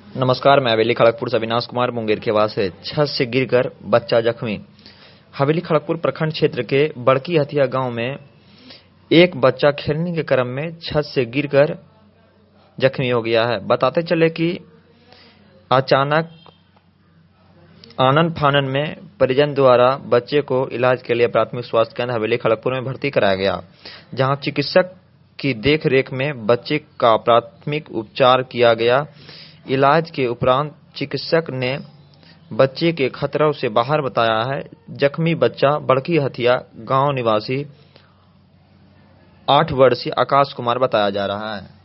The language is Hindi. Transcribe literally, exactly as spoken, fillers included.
नमस्कार, मैं हवेली खड़गपुर से अविनाश कुमार मुंगेर के वास से छत से गिरकर बच्चा जख्मी। हवेली खड़गपुर प्रखंड क्षेत्र के बड़की हथिया गांव में एक बच्चा खेलने के क्रम में छत से गिरकर जख्मी हो गया है। बताते चले कि अचानक आनन फानन में परिजन द्वारा बच्चे को इलाज के लिए प्राथमिक स्वास्थ्य केंद्र हवेली खड़गपुर में भर्ती कराया गया, जहां चिकित्सक की देखरेख में बच्चे का प्राथमिक उपचार किया गया। इलाज के उपरांत चिकित्सक ने बच्चे के खतरों से बाहर बताया है। जख्मी बच्चा बड़की हथिया गांव निवासी आठ वर्षीय आकाश कुमार बताया जा रहा है।